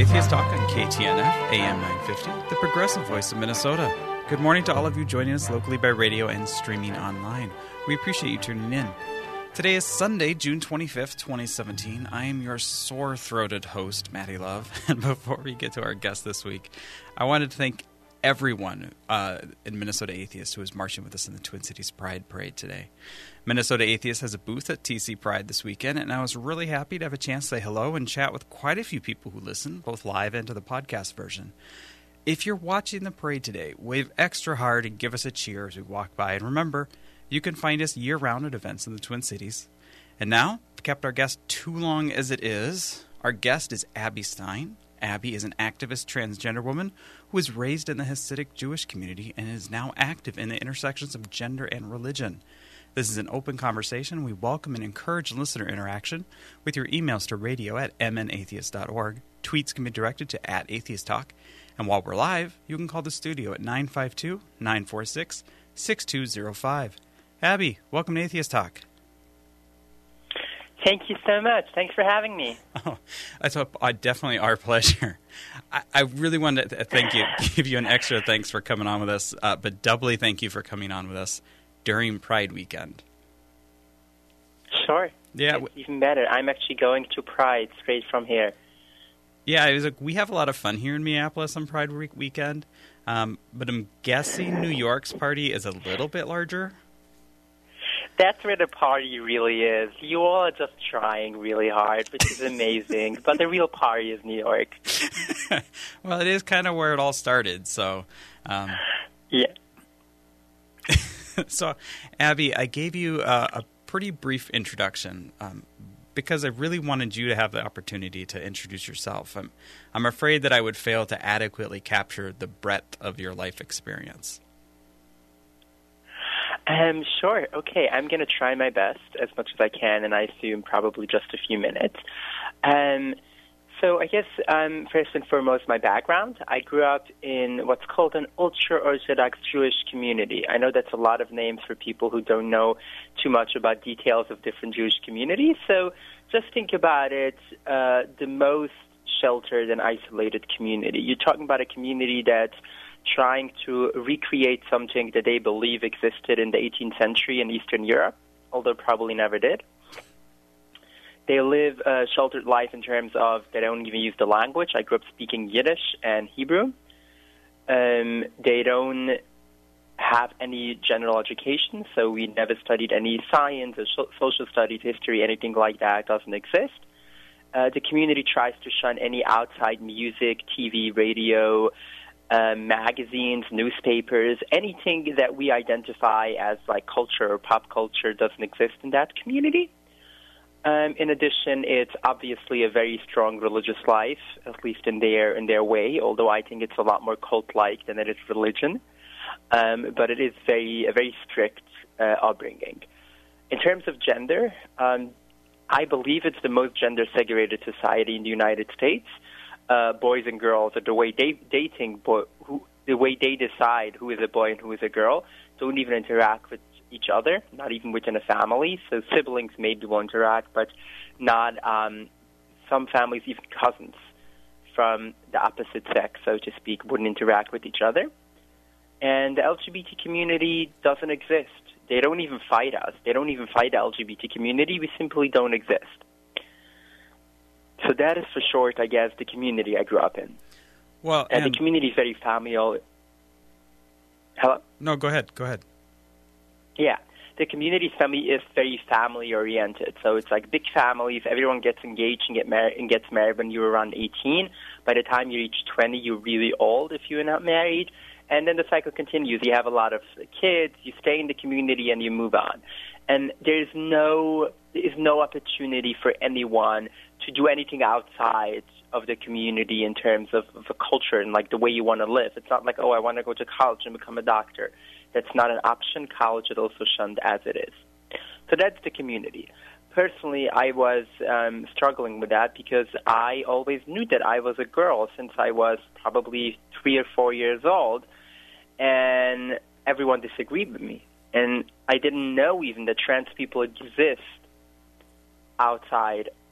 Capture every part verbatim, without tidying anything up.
Atheist Talk on K T N F, A M nine fifty, the progressive voice of Minnesota. Good morning to all of you joining us locally by radio and streaming online. We appreciate you tuning in. Today is Sunday, June twenty-fifth, twenty seventeen. I am your sore-throated host, Maddie Love. And before we get to our guest this week, I wanted to thank everyone uh, in Minnesota Atheist who is marching with us in the Twin Cities Pride Parade today. Minnesota Atheist has a booth at T C Pride this weekend, and I was really happy to have a chance to say hello and chat with quite a few people who listen, both live and to the podcast version. If you're watching the parade today, wave extra hard and give us a cheer as we walk by. And remember, you can find us year-round at events in the Twin Cities. And now, I've kept our guest too long as it is. Our guest is Abby Stein. Abby is an activist transgender woman who was raised in the Hasidic Jewish community and is now active in the intersections of gender and religion. This is an open conversation. We welcome and encourage listener interaction with your emails to radio at m n atheist dot org. Tweets can be directed to at Atheist Talk. And while we're live, you can call the studio at nine five two, nine four six, six two zero five. Abby, welcome to Atheist Talk. Thank you so much. Thanks for having me. Oh, that's a, uh, definitely our pleasure. I, I really wanted to thank you, give you an extra thanks for coming on with us, uh, but doubly thank you for coming on with us during Pride weekend. Sure. Yeah, it's even better. I'm actually going to Pride straight from here. Yeah, it was like, we have a lot of fun here in Minneapolis on Pride week weekend, um, but I'm guessing New York's party is a little bit larger. That's where the party really is. You all are just trying really hard, which is amazing. But the real party is New York. Well, it is kind of where it all started. So, um, yeah. So, Abby, I gave you uh, a pretty brief introduction um, because I really wanted you to have the opportunity to introduce yourself. I'm, I'm afraid that I would fail to adequately capture the breadth of your life experience. Um, sure. Okay, I'm going to try my best as much as I can, and I assume probably just a few minutes. Um, so I guess um, first and foremost, my background. I grew up in what's called an ultra-Orthodox Jewish community. I know that's a lot of names for people who don't know too much about details of different Jewish communities. So just think about it, uh, the most sheltered and isolated community. You're talking about a community that's trying to recreate something that they believe existed in the eighteenth century in Eastern Europe, although probably never did. They live a sheltered life in terms of they don't even use the language. I grew up speaking Yiddish and Hebrew. Um, they don't have any general education, so we never studied any science or social studies, history, anything like that doesn't exist. Uh, the community tries to shun any outside music, T V, radio, Uh, magazines, newspapers, anything that we identify as like culture or pop culture doesn't exist in that community. Um, in addition, it's obviously a very strong religious life, at least in their in their way. Although I think it's a lot more cult-like than it is religion, um, but it is very a very strict uh, upbringing. In terms of gender, um, I believe it's the most gender-segregated society in the United States. Uh, boys and girls, or the way they dating, boy, who, the way they decide who is a boy and who is a girl, don't even interact with each other, not even within a family. So siblings maybe will interact, but not um, some families, even cousins from the opposite sex, so to speak, wouldn't interact with each other. And the L G B T community doesn't exist. They don't even fight us. They don't even fight the L G B T community. We simply don't exist. So that is, for short, I guess, the community I grew up in. Well, and, and the community is very familial. Hello? No, go ahead. Go ahead. Yeah. The community family is very family-oriented. So it's like big families. Everyone gets engaged and, get mar- and gets married when you're around eighteen. By the time you reach twenty, you're really old if you're not married. And then the cycle continues. You have a lot of kids. You stay in the community, and you move on. And there's no there is no opportunity for anyone to do anything outside of the community in terms of, of a culture and like the way you want to live. It's not like, oh, I want to go to college and become a doctor. That's not an option. College is also shunned as it is. So that's the community. Personally, I was um, struggling with that because I always knew that I was a girl since I was probably three or four years old, and everyone disagreed with me. And I didn't know even that trans people exist outside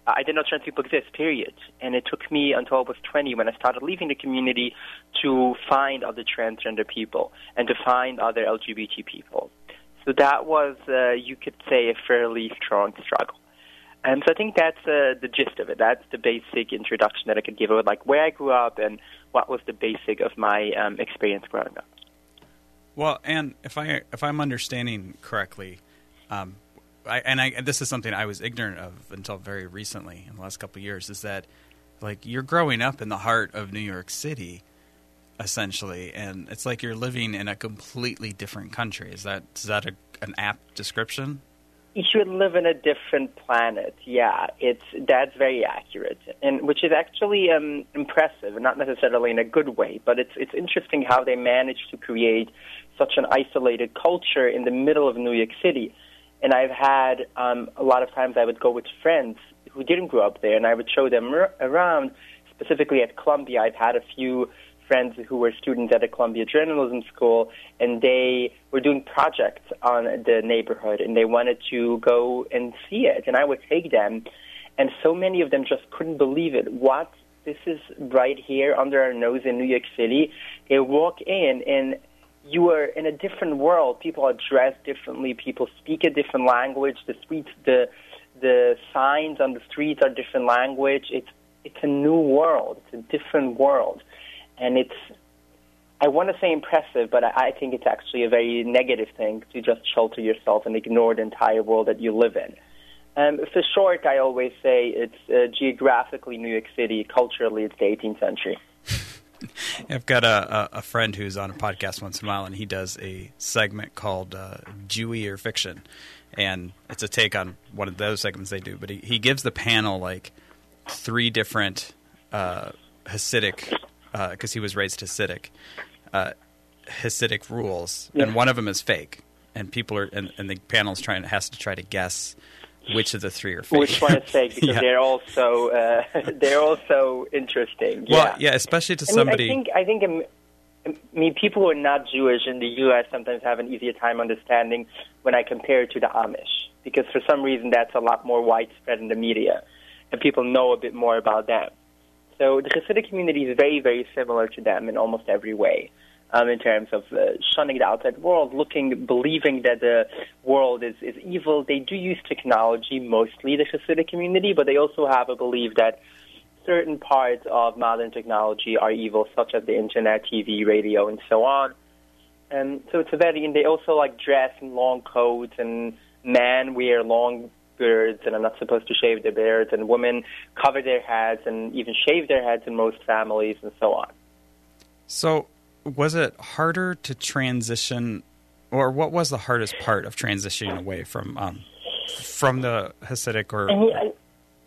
I did not trans people exist, period. And it took me until I was twenty when I started leaving the community to find other transgender people and to find other L G B T people. So that was, uh, you could say, a fairly strong struggle. And so I think that's uh, the gist of it. That's the basic introduction that I could give about, like, where I grew up and what was the basic of my um, experience growing up. Well, and if I if I'm understanding correctly, um, I, and I, this is something I was ignorant of until very recently in the last couple of years, is that like you're growing up in the heart of New York City, essentially, and it's like you're living in a completely different country. Is that is that a, an apt description? You should live in a different planet. Yeah, it's that's very accurate, and which is actually um, impressive, not necessarily in a good way, but it's it's interesting how they managed to create such an isolated culture in the middle of New York City. And I've had um, a lot of times I would go with friends who didn't grow up there, and I would show them r- around. Specifically at Columbia, I've had a few friends who were students at the Columbia Journalism School, and they were doing projects on the neighborhood, and they wanted to go and see it. And I would take them, and so many of them just couldn't believe it. What? This is right here under our nose in New York City. They walk in, and you are in a different world. People are dressed differently. People speak a different language. The streets, the the signs on the streets are different language. It's it's a new world. It's a different world. And it's, I want to say impressive, but I, I think it's actually a very negative thing to just shelter yourself and ignore the entire world that you live in. Um, for short, I always say it's uh, geographically New York City, culturally it's the eighteenth century. I've got a, a friend who's on a podcast once in a while, and he does a segment called uh, Jewy or Fiction. And it's a take on one of those segments they do. But he, he gives the panel like three different uh, Hasidic, because uh, he was raised Hasidic, uh, Hasidic rules. Yeah. And one of them is fake. And people are, and, and the panel's trying has to try to guess which of the three are fake. Which one is fake? Because yeah. they're also uh, they're also interesting. Well, yeah, yeah, especially to I somebody. Mean, I think I think um, I mean people who are not Jewish in the U S sometimes have an easier time understanding when I compare it to the Amish, because for some reason that's a lot more widespread in the media, and people know a bit more about them. So the Hasidic community is very, very similar to them in almost every way. Um, in terms of uh, shunning the outside world, looking, believing that the world is, is evil. They do use technology, mostly the Hasidic community, but they also have a belief that certain parts of modern technology are evil, such as the internet, T V, radio, and so on. And so it's a very, and they also like dress in long coats, and men wear long beards, and are not supposed to shave their beards, and women cover their heads and even shave their heads in most families, and so on. So was it harder to transition, or what was the hardest part of transitioning away from um, from the Hasidic or? I mean, I,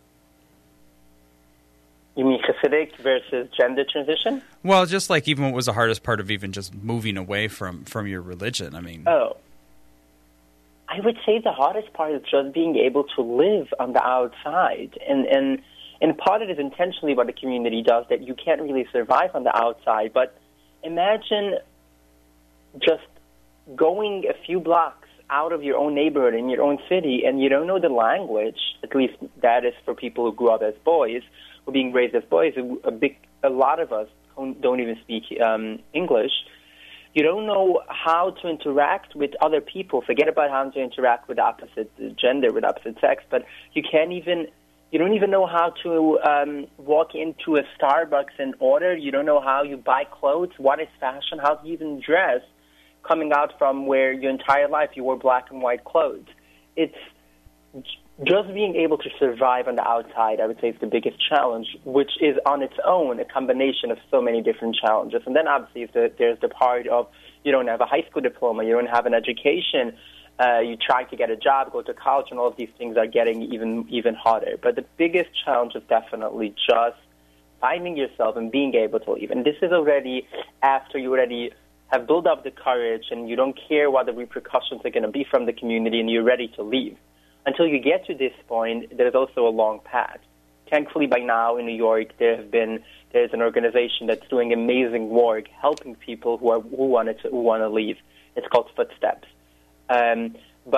you mean Hasidic versus gender transition? Well, just like even what was the hardest part of even just moving away from, from your religion? I mean, oh, I would say the hardest part is just being able to live on the outside, and and and part of it is intentionally what the community does, that you can't really survive on the outside, but imagine just going a few blocks out of your own neighborhood in your own city, and you don't know the language. At least that is for people who grew up as boys, who are being raised as boys. A big, a lot of us don't even speak um, English. You don't know how to interact with other people. Forget about how to interact with the opposite gender, with opposite sex, but you can't even. You don't even know how to um, walk into a Starbucks and order. You don't know how you buy clothes. What is fashion? How do you even dress? Coming out from where your entire life you wore black and white clothes. It's just being able to survive on the outside, I would say, is the biggest challenge, which is on its own a combination of so many different challenges. And then obviously there's the part of you don't have a high school diploma, you don't have an education, Uh, you try to get a job, go to college, and all of these things are getting even even harder. But the biggest challenge is definitely just finding yourself and being able to leave. And this is already after you already have built up the courage and you don't care what the repercussions are going to be from the community, and you're ready to leave. Until you get to this point, there's also a long path. Thankfully, by now in New York, there have been there's an organization that's doing amazing work, helping people who are who want to who want to leave. It's called Footsteps. Um, but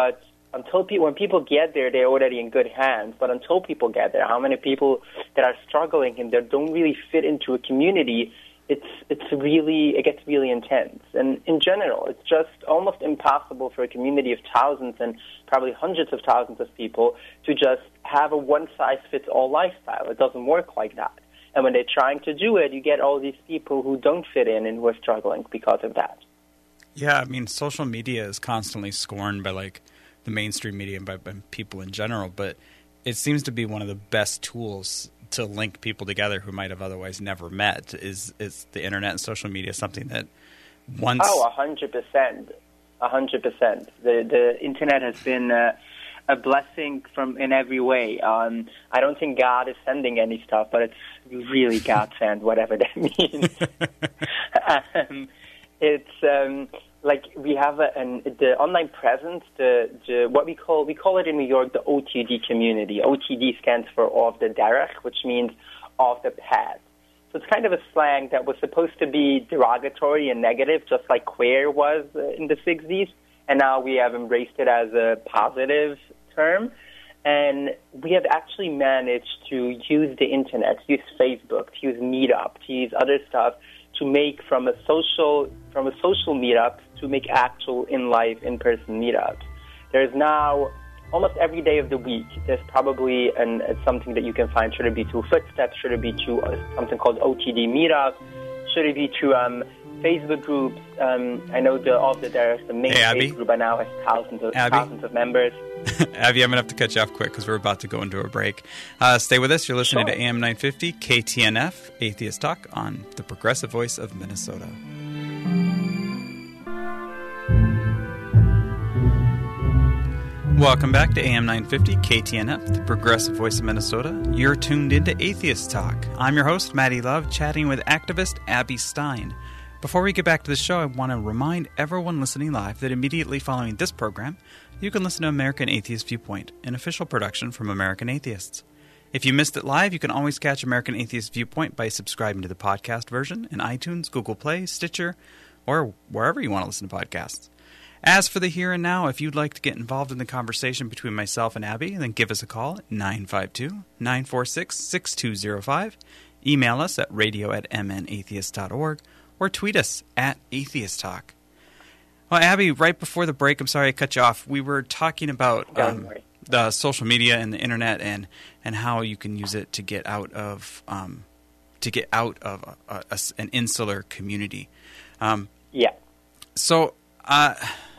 until pe- when people get there, they're already in good hands. But until people get there, how many people that are struggling and that don't really fit into a community, it's it's really, it gets really intense. And in general, it's just almost impossible for a community of thousands and probably hundreds of thousands of people to just have a one-size-fits-all lifestyle. It doesn't work like that. And when they're trying to do it, you get all these people who don't fit in and who are struggling because of that. Yeah, I mean, social media is constantly scorned by, like, the mainstream media and by, by people in general, but it seems to be one of the best tools to link people together who might have otherwise never met. Is is the internet and social media something that once... Oh, a hundred percent. A hundred percent. The the internet has been uh, a blessing from in every way. Um, I don't think God is sending any stuff, but it's really God sent, whatever that means. um, it's um, like we have a, an the online presence, the, the what we call we call it in New York the O T D community. O T D stands for off the derech, which means off the path. So it's kind of a slang that was supposed to be derogatory and negative, just like queer was in the sixties, and now we have embraced it as a positive term. And we have actually managed to use the internet, to use Facebook, to use Meetup, to use other stuff to make from a social from a social meetup to make actual in-life, in-person meetups. There's now, almost every day of the week, there's probably an, uh, something that you can find. Should it be through Footsteps? Should it be through uh, something called O T D Meetup? Should it be through um, Facebook groups? Um, I know the of the there's the main hey, Facebook group by now has thousands of Abby? thousands of members. Abby, I'm going to have to cut you off quick because we're about to go into a break. Uh, stay with us. You're listening Sure. to A M nine fifty K T N F, Atheist Talk, on the Progressive Voice of Minnesota. Welcome back to A M nine fifty K T N F, the Progressive Voice of Minnesota. You're tuned into Atheist Talk. I'm your host, Maddie Love, chatting with activist Abby Stein. Before we get back to the show, I want to remind everyone listening live that immediately following this program, you can listen to American Atheist Viewpoint, an official production from American Atheists. If you missed it live, you can always catch American Atheist Viewpoint by subscribing to the podcast version in iTunes, Google Play, Stitcher, or wherever you want to listen to podcasts. As for the here and now, if you'd like to get involved in the conversation between myself and Abby, then give us a call at nine five two, nine four six, six two zero five, email us at radio at m n atheist dot org, or tweet us at Atheist Talk. Well, Abby, right before the break, I'm sorry I cut you off, we were talking about um, the social media and the internet and, and how you can use it to get out of um, to get out of a, a, a, an insular community. Um, yeah. So... Uh,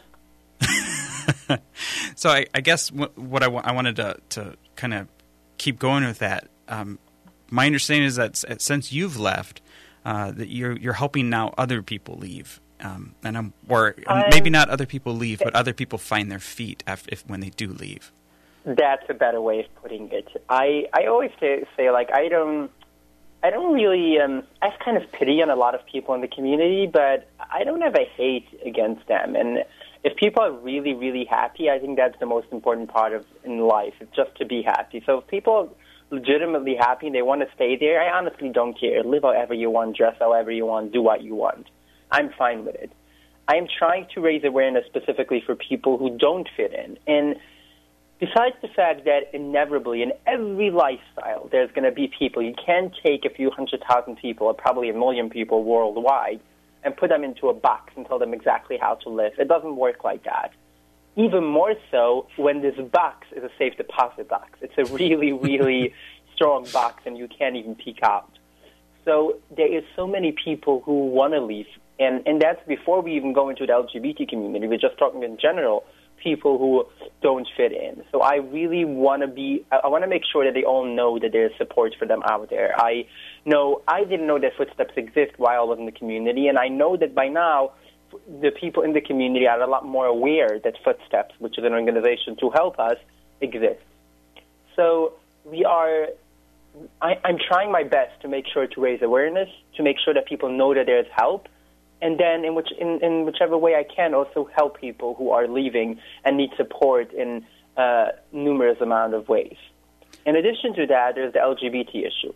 so I, I guess what, what I, wa- I wanted to, to kind of keep going with that. Um, my understanding is that s- since you've left, uh, that you're you're helping now other people leave, um, and I'm, or Um, maybe not other people leave, but other people find their feet after, if when they do leave. That's a better way of putting it. I, I always say, say like I don't I don't really um, I have kind of pity on a lot of people in the community, but I don't have a hate against them. And if people are really, really happy, I think that's the most important part of in life, it's just to be happy. So if people are legitimately happy and they want to stay there, I honestly don't care. Live however you want, dress however you want, do what you want. I'm fine with it. I am trying to raise awareness specifically for people who don't fit in. And besides the fact that inevitably in every lifestyle there's going to be people, you can't take a few hundred thousand people or probably a million people worldwide and put them into a box and tell them exactly how to live. It doesn't work like that. Even more so when this box is a safe deposit box. It's a really, really strong box and you can't even peek out. So there is so many people who want to leave. And, and that's before we even go into the L G B T community. We're just talking in general, people who don't fit in. So I really want to be, I want to make sure that they all know that there's support for them out there. I know, I didn't know that Footsteps exist while I was in the community, and I know that by now the people in the community are a lot more aware that Footsteps, which is an organization to help us, exists. So we are, I, I'm trying my best to make sure to raise awareness, to make sure that people know that there's help, and then in, which, in, in whichever way I can also help people who are leaving and need support in uh, numerous amount of ways. In addition to that, there's the L G B T issue.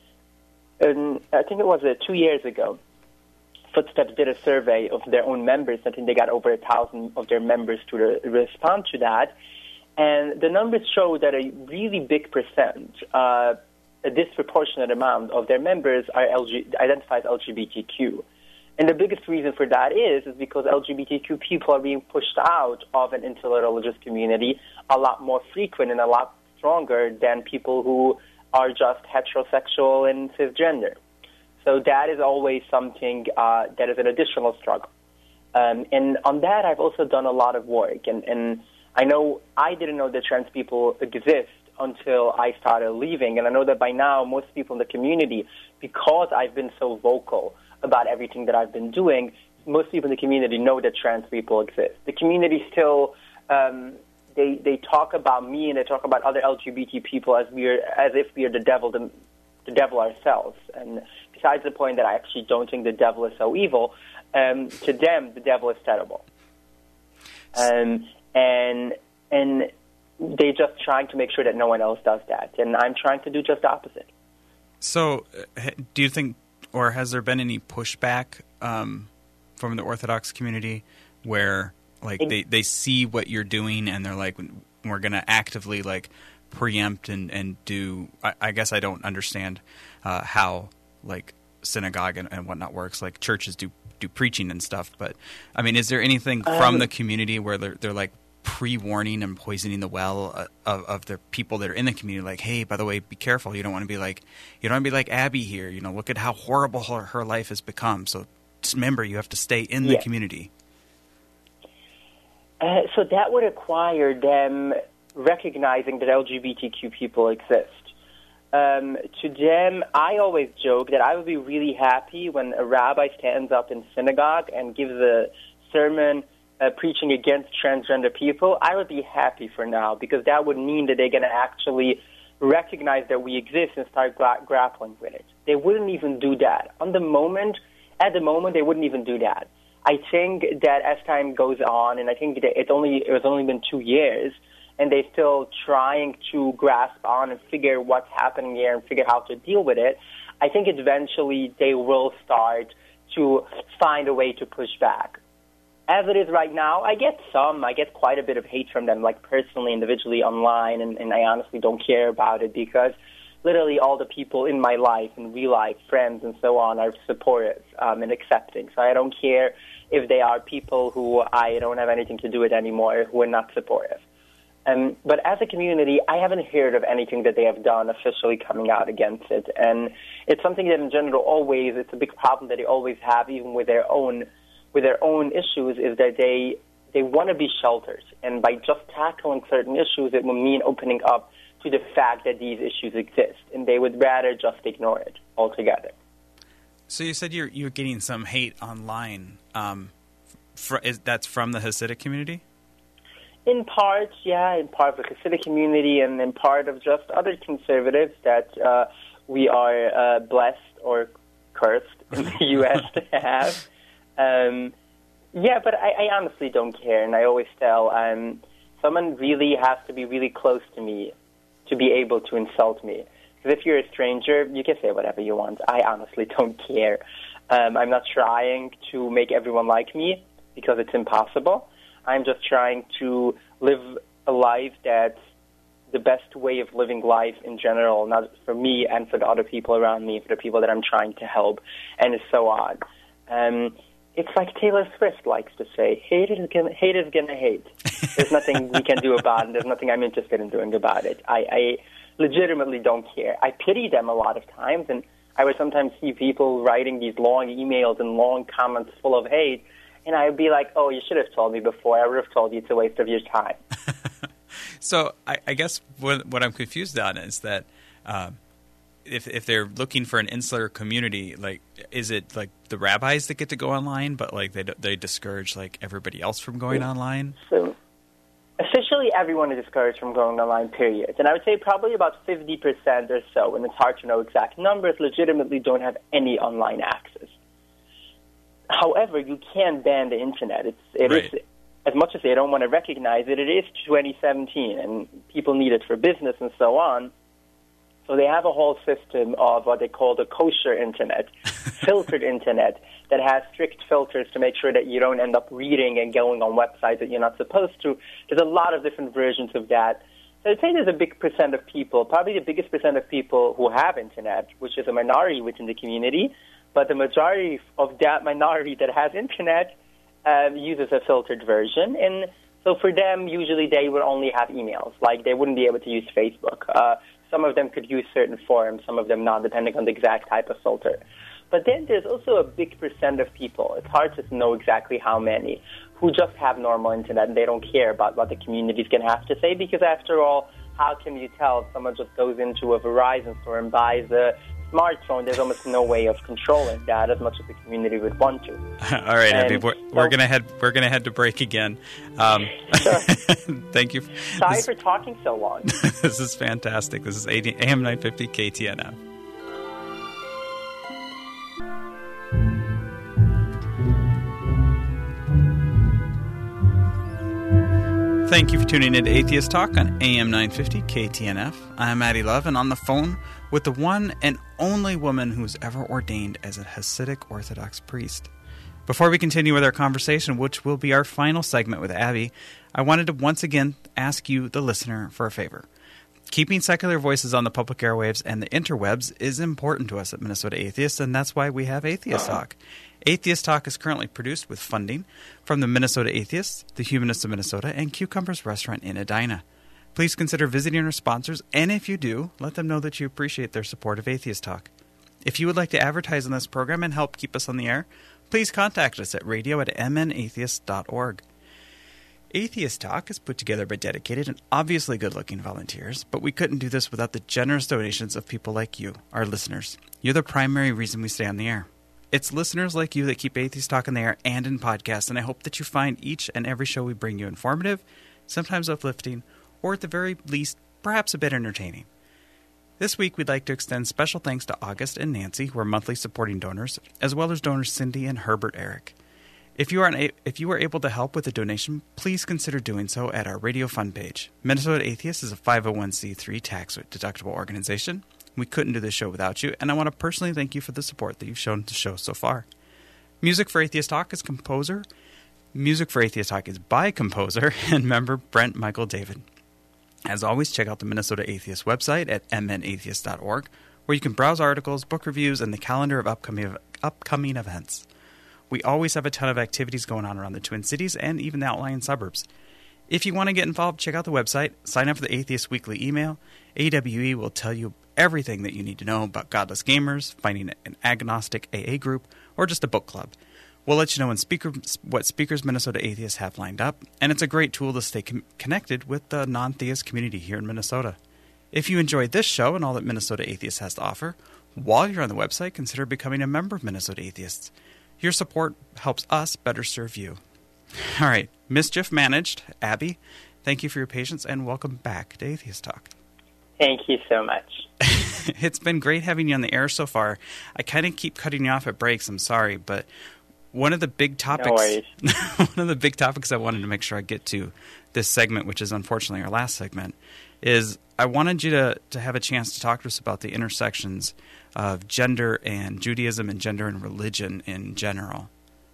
And I think it was uh, two years ago, Footsteps did a survey of their own members. I think they got over a thousand of their members to re- respond to that. And the numbers show that a really big percent, uh, a disproportionate amount of their members are L G, identify as L G B T Q. And the biggest reason for that is, is because L G B T Q people are being pushed out of an interreligious community a lot more frequent and a lot stronger than people who are just heterosexual and cisgender. So that is always something uh, that is an additional struggle. Um, and on that, I've also done a lot of work. And, and I know I didn't know that trans people exist until I started leaving. And I know that by now, most people in the community, because I've been so vocal about everything that I've been doing, most people in the community know that trans people exist. The community still, um, they they talk about me and they talk about other L G B T people as we are, as if we are the devil, the, the devil ourselves. And besides the point that I actually don't think the devil is so evil, um, to them the devil is terrible. Um, and and they're just trying to make sure that no one else does that. And I'm trying to do just the opposite. So, uh, do you think, or has there been any pushback um, from the Orthodox community where, like, they, they see what you're doing and they're like, we're going to actively, like, preempt and, and do – I guess I don't understand uh, how, like, synagogue and, and whatnot works. Like, churches do, do preaching and stuff. But, I mean, is there anything from um, the community where they're, they're like, pre-warning and poisoning the well uh, of, of the people that are in the community, like, hey, by the way, be careful. You don't want to be like, you don't want to be like Abby here. You know, look at how horrible her, her life has become. So just remember, you have to stay in the yeah. community. Uh, so that would require them recognizing that L G B T Q people exist. Um, to them, I always joke that I would be really happy when a rabbi stands up in synagogue and gives a sermon Uh, preaching against transgender people. I would be happy for now, because that would mean that they're going to actually recognize that we exist and start gra- grappling with it. They wouldn't even do that. On the moment, at the moment, they wouldn't even do that. I think that as time goes on, and I think that it only it was only been two years, and they're still trying to grasp on and figure what's happening here and figure how to deal with it, I think eventually they will start to find a way to push back. As it is right now, I get some, I get quite a bit of hate from them, like personally, individually, online, and, and I honestly don't care about it, because literally all the people in my life, in real life, friends and so on, are supportive um, and accepting. So I don't care if they are people who I don't have anything to do with anymore, who are not supportive. Um, but as a community, I haven't heard of anything that they have done officially coming out against it. And it's something that in general always, it's a big problem that they always have, even with their own with their own issues, is that they they want to be sheltered. And by just tackling certain issues, it will mean opening up to the fact that these issues exist. And they would rather just ignore it altogether. So you said you're, you're getting some hate online. Um, fr- is, that's from the Hasidic community? In part, yeah, in part of the Hasidic community, and in part of just other conservatives that uh, we are uh, blessed or cursed in the U S to have. Um, yeah, but I, I honestly don't care, and I always tell um, someone really has to be really close to me to be able to insult me. Because if you're a stranger, you can say whatever you want. I honestly don't care. Um, I'm not trying to make everyone like me, because it's impossible. I'm just trying to live a life that's the best way of living life in general, not for me and for the other people around me, for the people that I'm trying to help, and so on. Um, It's like Taylor Swift likes to say, hate is gonna, hate is gonna hate. There's nothing we can do about it. There's nothing I'm interested in doing about it. I, I legitimately don't care. I pity them a lot of times, and I would sometimes see people writing these long emails and long comments full of hate, and I would be like, oh, you should have told me before. I would have told you it's a waste of your time. So I, I guess what, what I'm confused on is that um, if if they're looking for an insular community, like, is it like the rabbis that get to go online, but like they they discourage like everybody else from going yeah. online? So officially, everyone is discouraged from going online. Period. And I would say probably about fifty percent or so, and it's hard to know exact numbers, legitimately don't have any online access. However, you can ban the internet. It's it right. is as much as they don't want to recognize it. It is twenty seventeen, and people need it for business and so on. So they have a whole system of what they call the kosher internet. filtered internet that has strict filters to make sure that you don't end up reading and going on websites that you're not supposed to. There's a lot of different versions of that. So I'd say there's a big percent of people, probably the biggest percent of people who have internet, which is a minority within the community, but the majority of that minority that has internet um, uses a filtered version. And so for them, usually they would only have emails. Like they wouldn't be able to use Facebook. Uh, some of them could use certain forums, some of them not, depending on the exact type of filter. But then there's also a big percent of people, it's hard to know exactly how many, who just have normal internet and they don't care about what the community is going to have to say, because after all, how can you tell if someone just goes into a Verizon store and buys a smartphone? There's almost no way of controlling that as much as the community would want to. All right, Abby, we're, so, we're gonna head we're gonna head to break again. Um, sure. Thank you. Sorry this, for talking so long. This is fantastic. This is A M nine fifty K T N F. Thank you for tuning in to Atheist Talk on A M nine fifty K T N F. I'm Maddie Love, and on the phone with the one and only woman who's ever ordained as a Hasidic Orthodox priest. Before we continue with our conversation, which will be our final segment with Abby, I wanted to once again ask you, the listener, for a favor. Keeping secular voices on the public airwaves and the interwebs is important to us at Minnesota Atheists, and that's why we have Atheist Talk. Atheist Talk is currently produced with funding from the Minnesota Atheists, the Humanists of Minnesota, and Cucumbers Restaurant in Edina. Please consider visiting our sponsors, and if you do, let them know that you appreciate their support of Atheist Talk. If you would like to advertise on this program and help keep us on the air, please contact us at radio at m n atheist dot org. Atheist Talk is put together by dedicated and obviously good-looking volunteers, but we couldn't do this without the generous donations of people like you, our listeners. You're the primary reason we stay on the air. It's listeners like you that keep Atheist Talk in the air and in podcasts, and I hope that you find each and every show we bring you informative, sometimes uplifting, or at the very least, perhaps a bit entertaining. This week, we'd like to extend special thanks to August and Nancy, who are monthly supporting donors, as well as donors Cindy and Herbert Eric. If you are an, if you are able to help with a donation, please consider doing so at our Radio Fund page. Minnesota Atheists is a five oh one c three tax-deductible organization. We couldn't do this show without you, and I want to personally thank you for the support that you've shown the show so far. Music for Atheist Talk is composer. Music for Atheist Talk is by composer and member Brent Michael David. As always, check out the Minnesota Atheist website at m n atheist dot org, where you can browse articles, book reviews, and the calendar of upcoming upcoming events. We always have a ton of activities going on around the Twin Cities and even the outlying suburbs. If you want to get involved, check out the website, sign up for the Atheist Weekly email. A W E will tell you everything that you need to know about godless gamers, finding an agnostic A A group, or just a book club. We'll let you know when speaker, what speakers Minnesota Atheists have lined up, and it's a great tool to stay com- connected with the non-theist community here in Minnesota. If you enjoyed this show and all that Minnesota Atheists has to offer, while you're on the website, consider becoming a member of Minnesota Atheists. Your support helps us better serve you. All right, mischief managed. Abby, thank you for your patience, and welcome back to Atheist Talk. Thank you so much. It's been great having you on the air so far. I kind of keep cutting you off at breaks. I'm sorry, but one of the big topics, no worries. one of the big topics I wanted to make sure I get to this segment, which is unfortunately our last segment, is I wanted you to, to have a chance to talk to us about the intersections of gender and Judaism and gender and religion in general.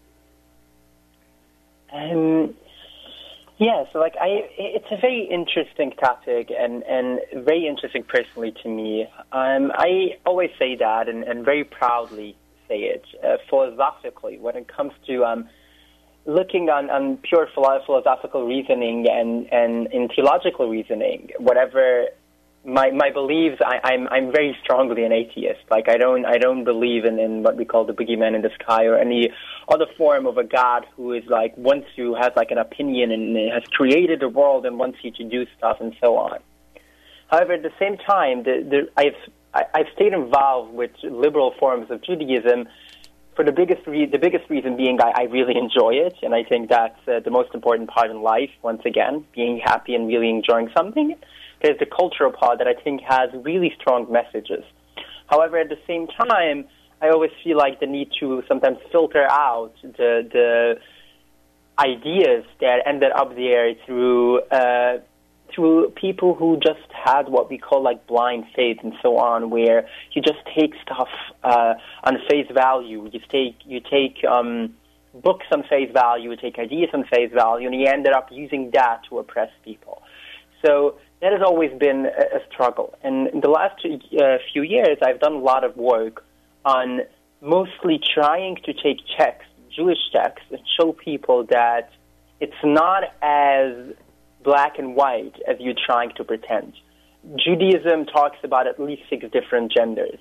Um. Yeah, so like I, it's a very interesting topic and, and very interesting personally to me. Um, I always say that and, and very proudly say it uh, philosophically when it comes to um, looking on, on pure philosophical reasoning and, and in theological reasoning, whatever my my beliefs, I, I'm I'm very strongly an atheist. Like I don't I don't believe in, in what we call the boogeyman in the sky or any other form of a God who is like wants you has like an opinion and has created the world and wants you to do stuff and so on. However, at the same time, the, the, I've I, I've stayed involved with liberal forms of Judaism for the biggest re- the biggest reason being I, I really enjoy it, and I think that's uh, the most important part in life. Once again, being happy and really enjoying something. There's the cultural part that I think has really strong messages. However, at the same time, I always feel like the need to sometimes filter out the the ideas that ended up there through uh, through people who just had what we call like blind faith and so on, where you just take stuff uh, on face value. You take you take um, books on face value, you take ideas on face value, and you ended up using that to oppress people. So that has always been a, a struggle. And in the last uh, few years, I've done a lot of work on mostly trying to take texts, Jewish texts, and show people that it's not as black and white as you're trying to pretend. Judaism talks about at least six different genders.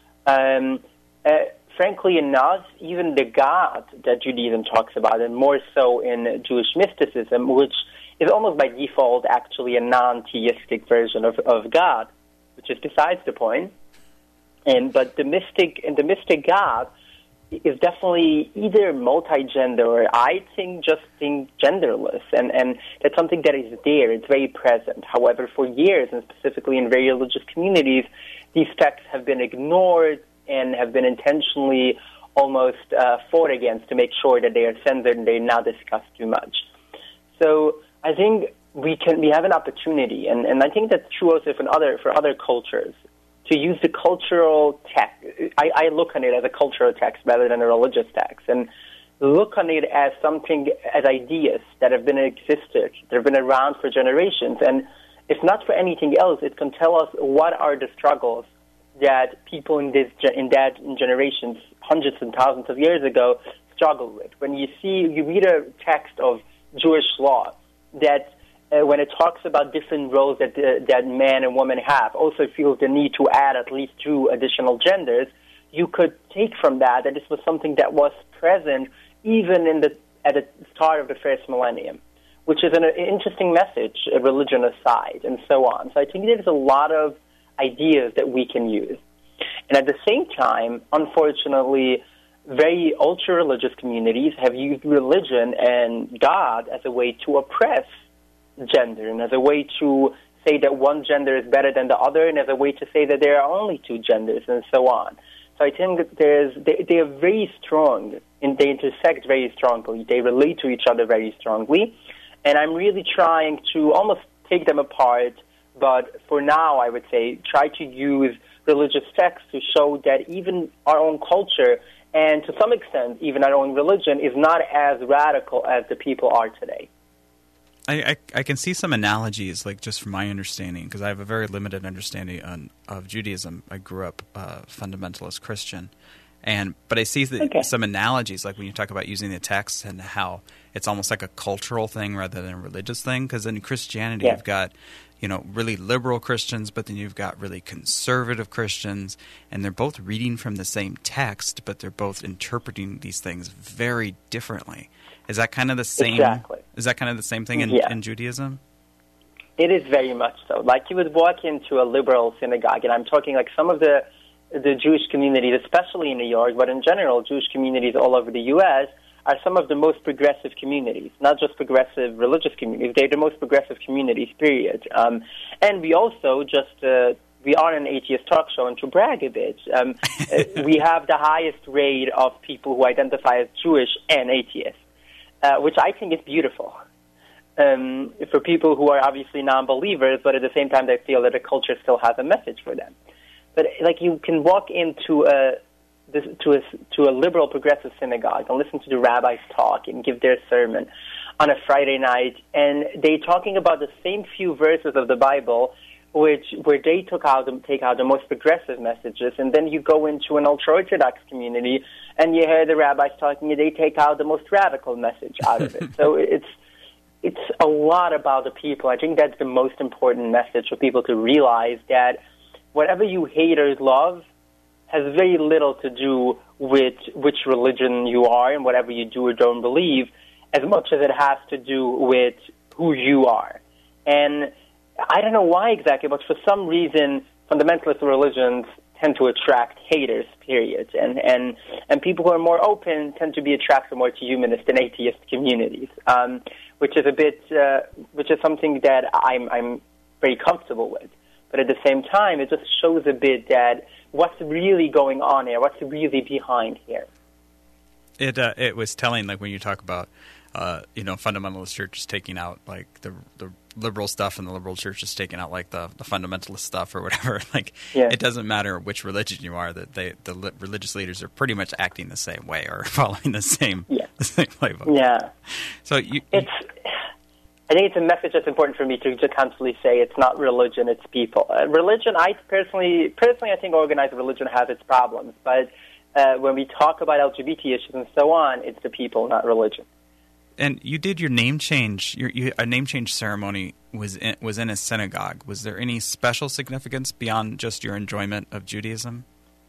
Um, uh, frankly enough, even the God that Judaism talks about, and more so in Jewish mysticism, which is almost by default actually a non-theistic version of, of God, which is besides the point. And but the mystic and the mystic God is definitely either multi-gender or I think just think genderless, and, and that's something that is there. It's very present. However, for years, and specifically in very religious communities, these texts have been ignored and have been intentionally almost uh, fought against to make sure that they are censored and they're not discussed too much. So I think we can we have an opportunity, and, and I think that's true also for other for other cultures, to use the cultural text. I, I look on it as a cultural text rather than a religious text, and look on it as something, as ideas that have been existed, that have been around for generations. And if not for anything else, it can tell us what are the struggles that people in this in that in generations, hundreds and thousands of years ago, struggled with. When you see, you read a text of Jewish law that Uh, when it talks about different roles that uh, that man and woman have, also feels the need to add at least two additional genders, you could take from that that this was something that was present even in the at the start of the first millennium, which is an, an interesting message, uh, religion aside, and so on. So I think there's a lot of ideas that we can use. And at the same time, unfortunately, very ultra-religious communities have used religion and God as a way to oppress gender, and as a way to say that one gender is better than the other, and as a way to say that there are only two genders, and so on. So I think that there's they, they are very strong, and they intersect very strongly. They relate to each other very strongly, and I'm really trying to almost take them apart, but for now, I would say, try to use religious texts to show that even our own culture, and to some extent, even our own religion, is not as radical as the people are today. I, I, I can see some analogies, like just from my understanding, because I have a very limited understanding on, of Judaism. I grew up uh, fundamentalist Christian, and but I see the, okay. some analogies, like when you talk about using the text and how it's almost like a cultural thing rather than a religious thing. Because in Christianity, yeah. you've got you know really liberal Christians, but then you've got really conservative Christians, and they're both reading from the same text, but they're both interpreting these things very differently. Is that kind of the same? Exactly. Is that kind of the same thing in, yeah. in Judaism? It is very much so. Like you would walk into a liberal synagogue, and I'm talking like some of the the Jewish communities, especially in New York, but in general, Jewish communities all over the U S are some of the most progressive communities. Not just progressive religious communities; they're the most progressive communities. Period. Um, and we also just. Uh, We are an atheist talk show, and to brag a bit, um, we have the highest rate of people who identify as Jewish and atheists. Uh, which I think is beautiful um, for people who are obviously non-believers, but at the same time they feel that the culture still has a message for them. But like you can walk into a this, to a to a liberal progressive synagogue and listen to the rabbis talk and give their sermon on a Friday night, and they're talking about the same few verses of the Bible, which where they took out take out the most progressive messages, and then you go into an ultra-Orthodox community and you hear the rabbis talking, and they take out the most radical message out of it. So it's it's a lot about the people. I think that's the most important message for people to realize, that whatever you hate or love has very little to do with which religion you are and whatever you do or don't believe, as much as it has to do with who you are. And I don't know why exactly, but for some reason, fundamentalist religions tend to attract haters, period. And, and, and people who are more open tend to be attracted more to humanist and atheist communities, um, which is a bit, uh, which is something that I'm, I'm very comfortable with. But at the same time, it just shows a bit that what's really going on here, what's really behind here. It uh, it was telling, like when you talk about uh, you know, fundamentalist church is taking out like the the liberal stuff, and the liberal church is taking out like the, the fundamentalist stuff or whatever. Like, yeah. It doesn't matter which religion you are; that they the li- religious leaders are pretty much acting the same way or following the same yeah. the same playbook. Yeah. So you, it's. I think it's a message that's important for me to, to constantly say. It's not religion; it's people. Uh, religion, I personally, personally, I think organized religion has its problems, but uh, when we talk about L G B T issues and so on, it's the people, not religion. And you did your name change. Your you, a name change ceremony was in, was in a synagogue. Was there any special significance beyond just your enjoyment of Judaism?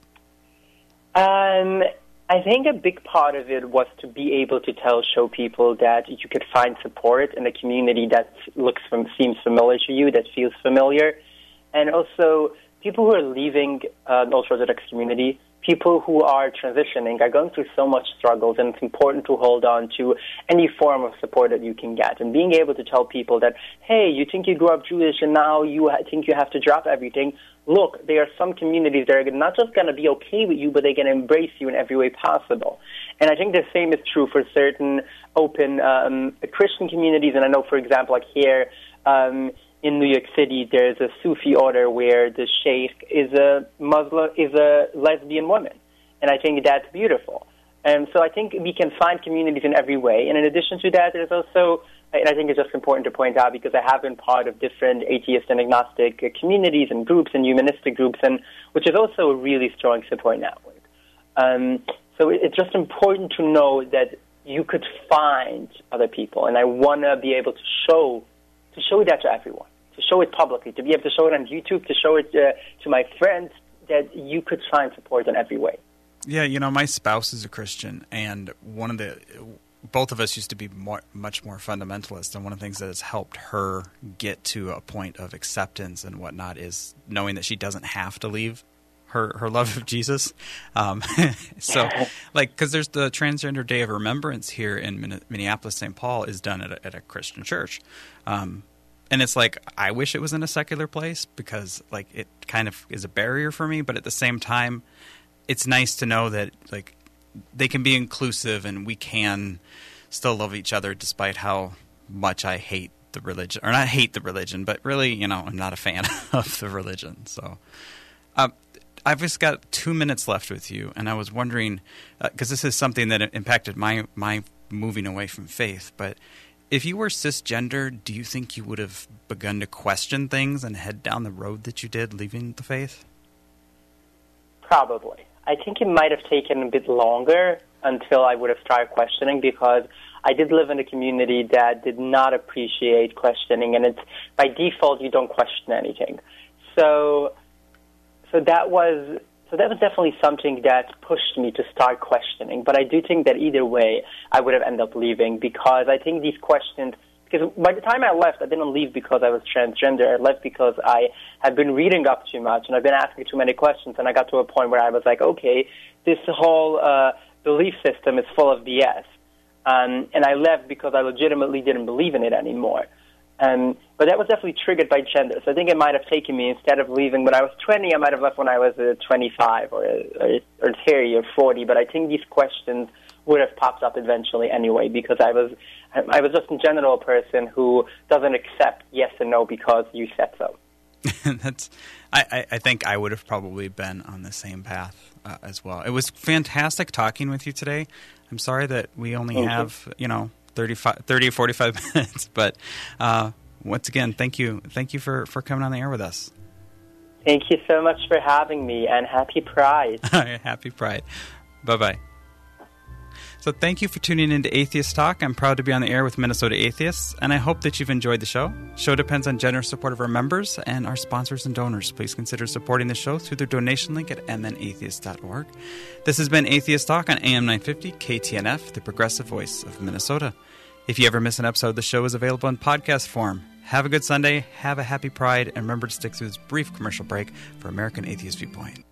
Um, I think a big part of it was to be able to tell, show people that you could find support in a community that looks from, seems familiar to you, that feels familiar, and also people who are leaving uh, an ultra-Orthodox community. People who are transitioning are going through so much struggles, and it's important to hold on to any form of support that you can get. And being able to tell people that, hey, you think you grew up Jewish and now you think you have to drop everything. Look, there are some communities that are not just going to be okay with you, but they're going to embrace you in every way possible. And I think the same is true for certain open um, Christian communities. And I know, for example, like here, um, in New York City, there's a Sufi order where the sheikh is a Muslim, is a lesbian woman, and I think that's beautiful. And so I think we can find communities in every way. And in addition to that, there's also, and I think it's just important to point out because I have been part of different atheist and agnostic communities and groups and humanistic groups, and which is also a really strong support network. Um, so it's just important to know that you could find other people, and I want to be able to show to show that to everyone. To show it publicly, to be able to show it on YouTube, to show it uh, to my friends, that you could find support in every way. Yeah, you know, my spouse is a Christian, and one of the, both of us used to be more, much more fundamentalist, and one of the things that has helped her get to a point of acceptance and whatnot is knowing that she doesn't have to leave her, her love of Jesus. Um, so, like, because there's the Transgender Day of Remembrance here in Minneapolis, Saint Paul is done at a, at a Christian church. Um, And it's like, I wish it was in a secular place because, like, it kind of is a barrier for me. But at the same time, it's nice to know that, like, they can be inclusive and we can still love each other despite how much I hate the religion. Or not hate the religion, but really, you know, I'm not a fan of the religion. So um, I've just got two minutes left with you. And I was wondering, because uh, this is something that impacted my, my moving away from faith, but if you were cisgender, do you think you would have begun to question things and head down the road that you did leaving the faith? Probably. I think it might have taken a bit longer until I would have started questioning because I did live in a community that did not appreciate questioning, and it's by default you don't question anything. So, so that was... So that was definitely something that pushed me to start questioning. But I do think that either way, I would have ended up leaving because I think these questions, because by the time I left, I didn't leave because I was transgender. I left because I had been reading up too much and I've been asking too many questions. And I got to a point where I was like, okay, this whole uh, belief system is full of B S. Um, and I left because I legitimately didn't believe in it anymore. Um, but that was definitely triggered by gender. So I think it might have taken me, instead of leaving when I was twenty, I might have left when I was uh, twenty-five or, or, or thirty or forty. But I think these questions would have popped up eventually anyway because I was I was just in general a person who doesn't accept yes and no because you said so. That's. I, I think I would have probably been on the same path uh, as well. It was fantastic talking with you today. I'm sorry that we only Thank have, you, you know, thirty, forty-five minutes. But uh, once again, thank you. Thank you for, for coming on the air with us. Thank you so much for having me, and happy Pride. Happy Pride. Bye-bye. So thank you for tuning into Atheist Talk. I'm proud to be on the air with Minnesota Atheists, and I hope that you've enjoyed the show. The show depends on generous support of our members and our sponsors and donors. Please consider supporting the show through their donation link at m n atheist dot org. This has been Atheist Talk on A M nine fifty K T N F, the progressive voice of Minnesota. If you ever miss an episode, the show is available in podcast form. Have a good Sunday, have a happy Pride, and remember to stick through this brief commercial break for American Atheist Viewpoint.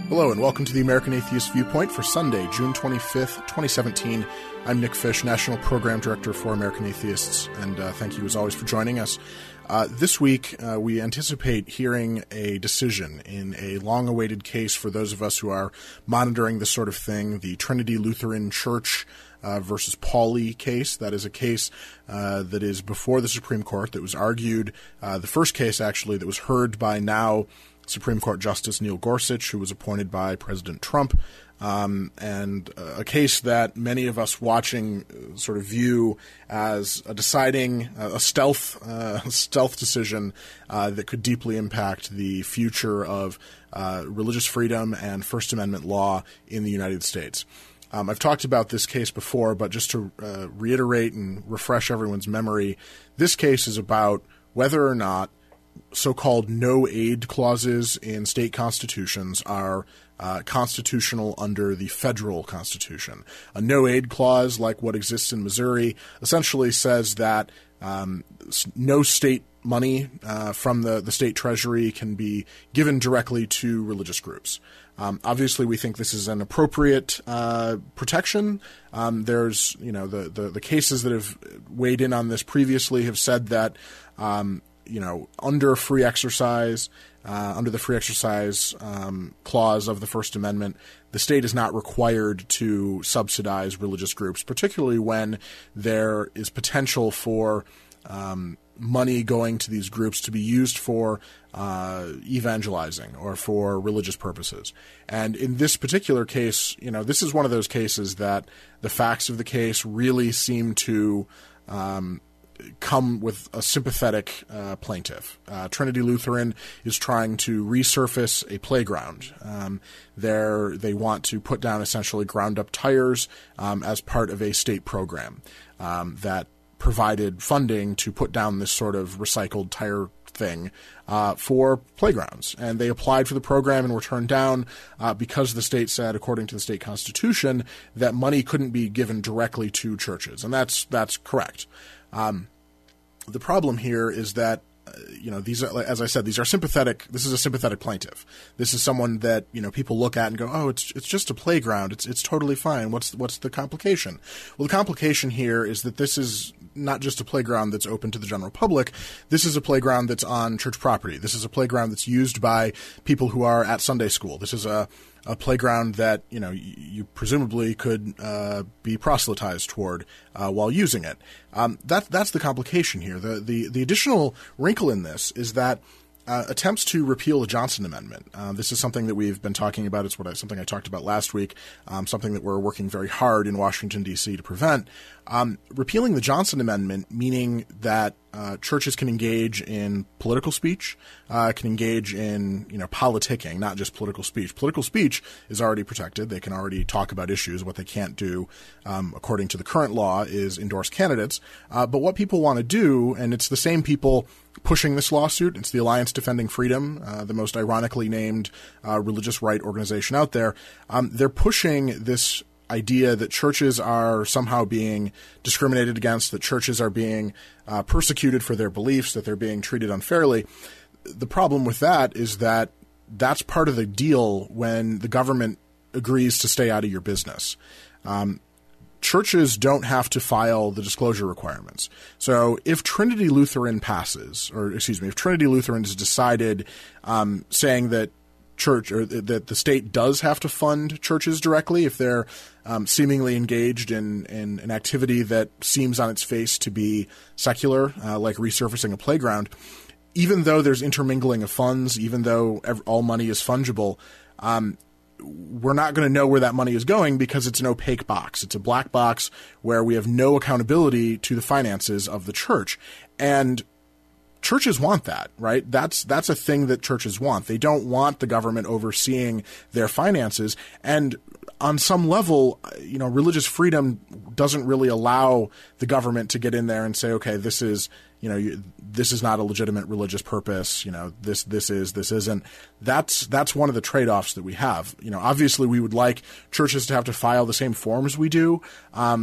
Hello and welcome to the American Atheist Viewpoint for Sunday, June twenty-fifth, twenty seventeen. I'm Nick Fish, National Program Director for American Atheists, and uh, thank you as always for joining us. Uh, this week, uh, we anticipate hearing a decision in a long-awaited case for those of us who are monitoring this sort of thing, the Trinity Lutheran Church uh, versus Pauley case. That is a case uh, that is before the Supreme Court that was argued, uh, the first case actually that was heard by now Supreme Court Justice Neil Gorsuch, who was appointed by President Trump, um, and uh, a case that many of us watching uh, sort of view as a deciding, uh, a stealth uh, stealth decision uh, that could deeply impact the future of uh, religious freedom and First Amendment law in the United States. Um, I've talked about this case before, but just to uh, reiterate and refresh everyone's memory, this case is about whether or not so-called no-aid clauses in state constitutions are uh, constitutional under the federal constitution. A no-aid clause, like what exists in Missouri, essentially says that um, no state money uh, from the, the state treasury can be given directly to religious groups. Um, obviously, we think this is an appropriate uh, protection. Um, there's, you know, the, the, the cases that have weighed in on this previously have said that um, you know, under free exercise, uh, under the free exercise um, clause of the First Amendment, the state is not required to subsidize religious groups, particularly when there is potential for um, money going to these groups to be used for uh, evangelizing or for religious purposes. And in this particular case, you know, this is one of those cases that the facts of the case really seem to um, come with a sympathetic uh, plaintiff. Uh, Trinity Lutheran is trying to resurface a playground. Um, they're, they want to put down essentially ground-up tires um, as part of a state program um, that provided funding to put down this sort of recycled tire thing uh, for playgrounds. And they applied for the program and were turned down uh, because the state said, according to the state constitution, that money couldn't be given directly to churches. And that's that's correct. Um, the problem here is that, uh, you know, these are, as I said, these are sympathetic. This is a sympathetic plaintiff. This is someone that, you know, people look at and go, oh, it's it's just a playground. It's it's totally fine. What's what's the complication? Well, the complication here is that this is not just a playground that's open to the general public. This is a playground that's on church property. This is a playground that's used by people who are at Sunday school. This is a a playground that, you know, you, you presumably could uh, be proselytized toward uh, while using it. Um, that, that's the complication here. The, the, the additional wrinkle in this is that uh, attempts to repeal the Johnson Amendment. Uh, this is something that we've been talking about. It's what I, something I talked about last week, um, something that we're working very hard in Washington, D C to prevent. Um, repealing the Johnson Amendment, meaning that uh, churches can engage in political speech, uh, can engage in, you know, politicking, not just political speech. Political speech is already protected. They can already talk about issues. What they can't do, um, according to the current law, is endorse candidates. Uh, but what people want to do, and it's the same people pushing this lawsuit, it's the Alliance Defending Freedom, uh, the most ironically named uh, religious right organization out there. Um, they're pushing this idea that churches are somehow being discriminated against, that churches are being uh, persecuted for their beliefs, that they're being treated unfairly. The problem with that is that that's part of the deal when the government agrees to stay out of your business. Um, churches don't have to file the disclosure requirements. So if Trinity Lutheran passes, or excuse me, if Trinity Lutheran has decided um, saying that church or that the state does have to fund churches directly if they're um, seemingly engaged in, in an activity that seems on its face to be secular, uh, like resurfacing a playground, even though there's intermingling of funds, even though ev- all money is fungible, um, we're not going to know where that money is going because it's an opaque box. It's a black box where we have no accountability to the finances of the church. And churches want that, right? That's that's a thing that churches want. They don't want the government overseeing their finances. And on some level, you know, religious freedom doesn't really allow the government to get in there and say, okay, this is, you know, you, this is not a legitimate religious purpose. You know, this this is, this isn't. That's that's one of the trade-offs that we have. You know, obviously we would like churches to have to file the same forms we do. Um,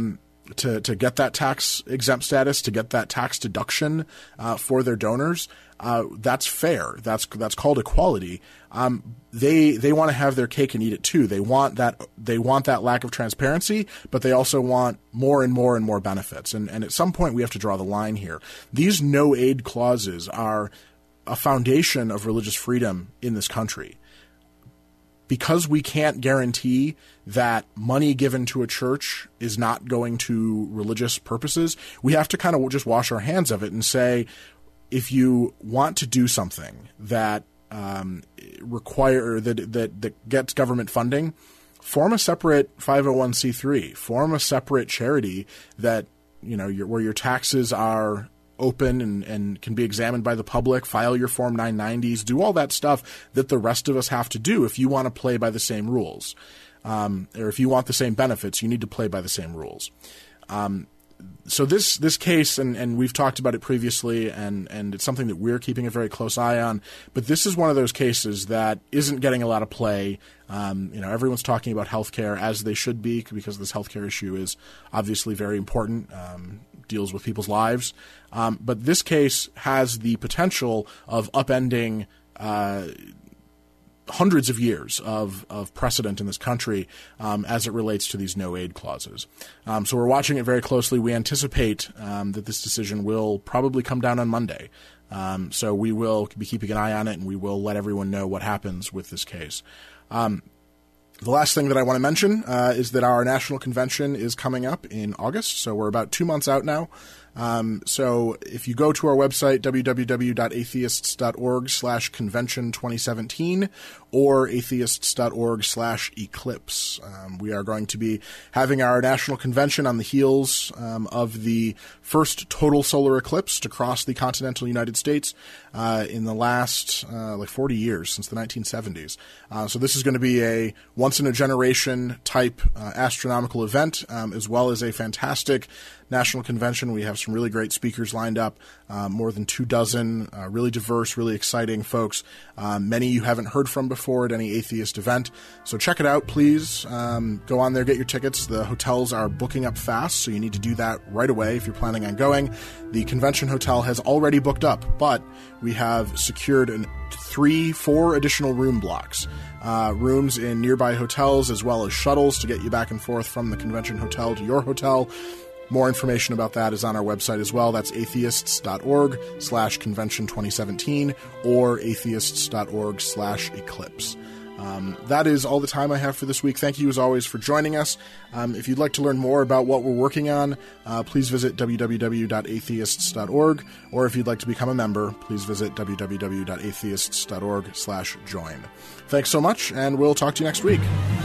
to, to get that tax exempt status, to get that tax deduction uh, for their donors. Uh, that's fair. That's that's called equality. Um, they they want to have their cake and eat it too. They want that they want that lack of transparency, but they also want more and more and more benefits. And and at some point we have to draw the line here. These no aid clauses are a foundation of religious freedom in this country. Because we can't guarantee that money given to a church is not going to religious purposes, we have to kind of just wash our hands of it and say, if you want to do something that um, require that, that that gets government funding, form a separate five oh one c three, form a separate charity that you know your, where your taxes are open and, and can be examined by the public, file your Form nine nineties, do all that stuff that the rest of us have to do if you want to play by the same rules. Um, or if you want the same benefits, you need to play by the same rules. Um, so this this case, and, and we've talked about it previously, and, and it's something that we're keeping a very close eye on, but this is one of those cases that isn't getting a lot of play. Um, you know, everyone's talking about healthcare, as they should be, because this healthcare issue is obviously very important, um, deals with people's lives. Um, but this case has the potential of upending uh, hundreds of years of, of precedent in this country um, as it relates to these no-aid clauses. Um, so we're watching it very closely. We anticipate um, that this decision will probably come down on Monday. Um, so we will be keeping an eye on it, and we will let everyone know what happens with this case. Um, the last thing that I want to mention uh, is that our national convention is coming up in August, so we're about two months out now. Um, so if you go to our website, www.atheists.org slash convention 2017 or atheists.org slash eclipse. Um, we are going to be having our national convention on the heels um, of the first total solar eclipse to cross the continental United States uh, in the last uh, like forty years, since the nineteen seventies. Uh, so this is going to be a once-in-a-generation type uh, astronomical event, um, as well as a fantastic national convention. We have some really great speakers lined up, uh, more than two dozen, uh, really diverse, really exciting folks, uh, many you haven't heard from before at any atheist event. So check it out, please. Um, go on there, get your tickets. The hotels are booking up fast, so you need to do that right away if you're planning on going. The convention hotel has already booked up, but we have secured an three, four additional room blocks, uh, rooms in nearby hotels, as well as shuttles to get you back and forth from the convention hotel to your hotel. More information about that is on our website as well. That's atheists.org slash convention 2017 or atheists.org slash eclipse. Um, that is all the time I have for this week. Thank you, as always, for joining us. Um, if you'd like to learn more about what we're working on, uh, please visit w w w dot atheists dot org, or if you'd like to become a member, please visit w w w dot atheists dot org slash join. Thanks so much, and we'll talk to you next week.